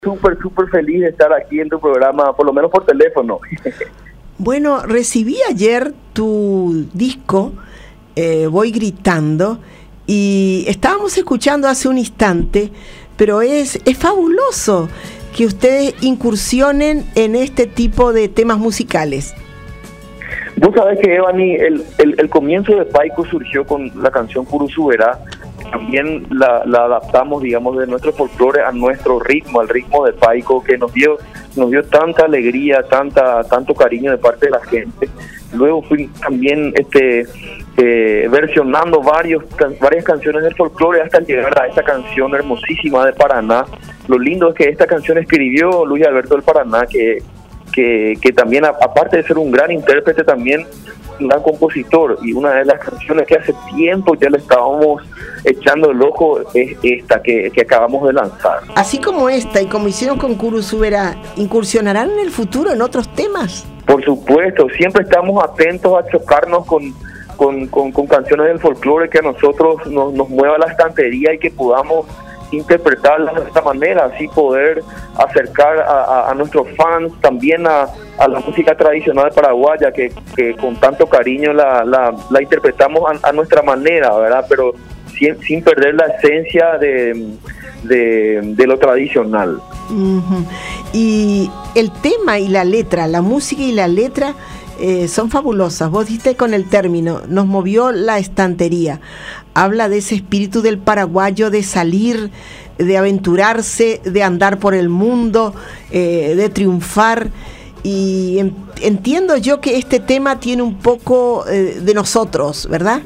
súper feliz de estar aquí en tu programa, por lo menos por teléfono. Bueno, recibí ayer tu disco, Voy Gritando, y estábamos escuchando hace un instante, pero es fabuloso que ustedes incursionen en este tipo de temas musicales. Vos sabés que, Evani, el comienzo de Paico surgió con la canción Curuzúbera. También la adaptamos, digamos, de nuestro folclore a nuestro ritmo, al ritmo de Paico, que nos dio tanta alegría, tanto cariño de parte de la gente. Luego fui también versionando varias canciones del folclore hasta llegar a esta canción hermosísima de Paraná. Lo lindo es que esta canción escribió Luis Alberto del Paraná, que también, aparte de ser un gran intérprete, también un gran compositor, y una de las canciones que hace tiempo ya le estábamos echando el ojo es esta que acabamos de lanzar. Así como esta, y como hicieron con Curuzúbera, ¿incursionarán en el futuro en otros temas? Por supuesto, siempre estamos atentos a chocarnos con canciones del folclore que a nosotros nos mueva la estantería y que podamos interpretarlas de esta manera, así poder acercar a nuestros fans también a la música tradicional paraguaya, que con tanto cariño la interpretamos a nuestra manera, ¿verdad? Pero sin perder la esencia de lo tradicional. Uh-huh. Y el tema y la letra, la música y la letra son fabulosas. Vos diste con el término, nos movió la estantería. Habla de ese espíritu del paraguayo, de salir, de aventurarse, de andar por el mundo, de triunfar. Y entiendo yo que este tema tiene un poco de nosotros, ¿verdad?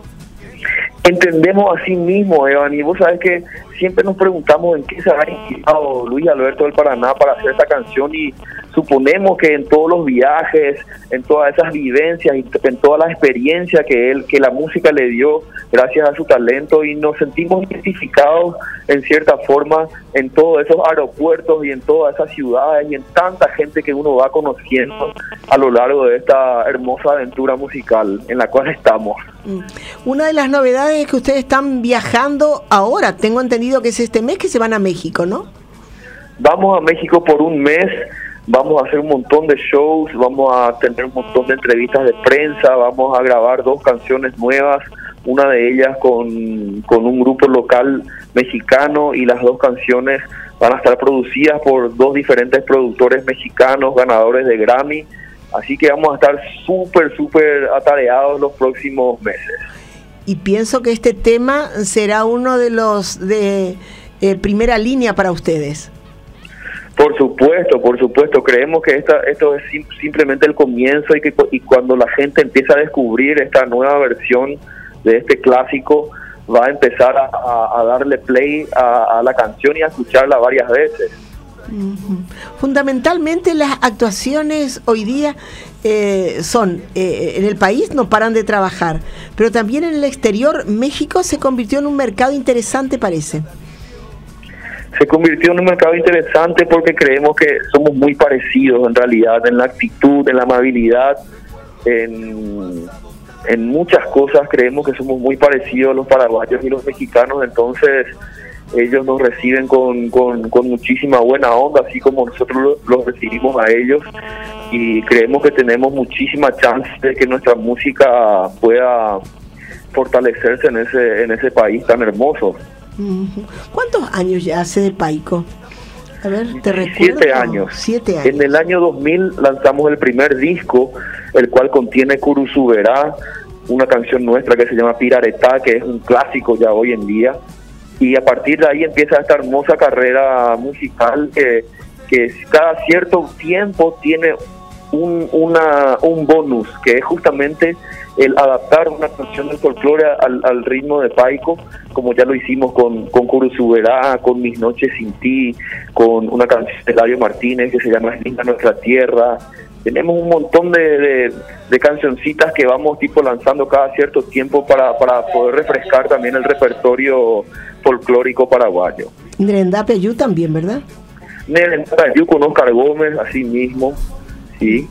Entendemos así mismo, Evan, y vos sabés que siempre nos preguntamos en qué se ha inspirado Luis Alberto del Paraná para hacer esta canción, y suponemos que en todos los viajes, en todas esas vivencias, en toda la experiencia que la música le dio gracias a su talento, y nos sentimos identificados en cierta forma en todos esos aeropuertos y en todas esas ciudades y en tanta gente que uno va conociendo a lo largo de esta hermosa aventura musical en la cual estamos. Una de las novedades es que ustedes están viajando ahora, tengo entendido que es este mes que se van a México, ¿no? Vamos a México por un mes. Vamos a hacer un montón de shows, vamos a tener un montón de entrevistas de prensa, vamos a grabar 2 canciones nuevas, una de ellas con un grupo local mexicano, y las 2 canciones van a estar producidas por 2 diferentes productores mexicanos, ganadores de Grammy, así que vamos a estar súper atareados los próximos meses. Y pienso que este tema será uno de los de primera línea para ustedes. Por supuesto, creemos que esto es simplemente el comienzo, y cuando la gente empieza a descubrir esta nueva versión de este clásico, va a empezar a darle play a la canción y a escucharla varias veces. Uh-huh. Fundamentalmente las actuaciones hoy día son, en el país no paran de trabajar, pero también en el exterior. México se convirtió en un mercado interesante, parece. Se convirtió en un mercado interesante porque creemos que somos muy parecidos en realidad, en la actitud, en la amabilidad, en muchas cosas creemos que somos muy parecidos los paraguayos y los mexicanos, entonces ellos nos reciben con muchísima buena onda, así como nosotros los recibimos a ellos, y creemos que tenemos muchísima chance de que nuestra música pueda fortalecerse en ese país tan hermoso. ¿Cuántos años ya hace de Paico? A ver, te recuerdo. 7 años. 7 años. En el año 2000 lanzamos el primer disco, el cual contiene Curuzúbera, una canción nuestra que se llama Piraretá, que es un clásico ya hoy en día. Y a partir de ahí empieza esta hermosa carrera musical que cada cierto tiempo tiene un bonus, que es justamente el adaptar una canción del folclore al ritmo de Paico, como ya lo hicimos con Curuzúbera, con Mis Noches Sin Ti, con una canción de Eladio Martínez que se llama Es Linda Nuestra Tierra. Tenemos un montón de cancioncitas que vamos lanzando cada cierto tiempo para poder refrescar también el repertorio folclórico paraguayo. Nerendá Peyú también, ¿verdad? Nerendá Peyú con Oscar Gómez, así mismo, sí.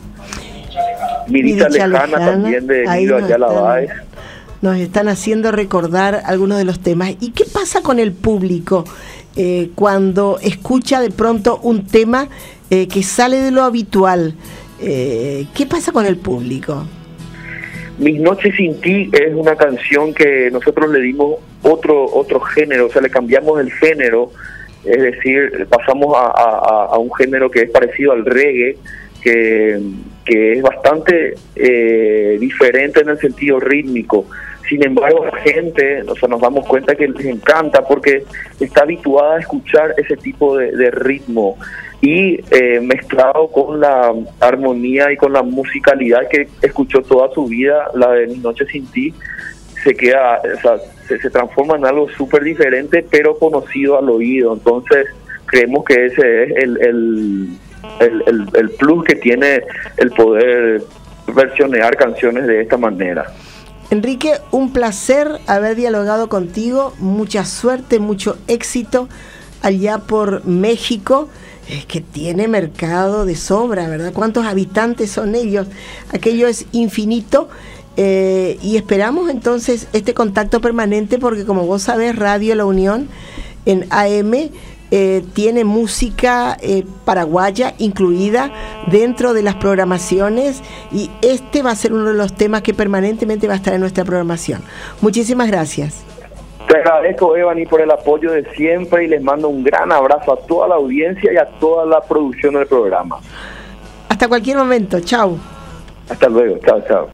Mi dicha lejana también de Emilio Ayala Báez. Nos están haciendo recordar algunos de los temas. ¿Y qué pasa con el público? cuando escucha de pronto un tema que sale de lo habitual? ¿Qué pasa con el público? Mis noches sin ti es una canción que nosotros le dimos otro género, o sea, le cambiamos el género, es decir, pasamos a un género que es parecido al reggae, que es bastante diferente en el sentido rítmico. Sin embargo, la gente, o sea, nos damos cuenta que les encanta porque está habituada a escuchar ese tipo de ritmo, y mezclado con la armonía y con la musicalidad que escuchó toda su vida, la de Mi Noche Sin Ti, se queda, o sea, se transforma en algo súper diferente, pero conocido al oído. Entonces creemos que ese es el plus que tiene el poder versionear canciones de esta manera. Enrique, un placer haber dialogado contigo, mucha suerte, mucho éxito allá por México, que tiene mercado de sobra, ¿verdad? ¿Cuántos habitantes son ellos? Aquello es infinito, y esperamos entonces este contacto permanente, porque como vos sabés, Radio La Unión en AM tiene música paraguaya incluida dentro de las programaciones, y este va a ser uno de los temas que permanentemente va a estar en nuestra programación. Muchísimas gracias. Te agradezco, Evany, por el apoyo de siempre, y les mando un gran abrazo a toda la audiencia y a toda la producción del programa. Hasta cualquier momento. Chau. Hasta luego. Chao, chao.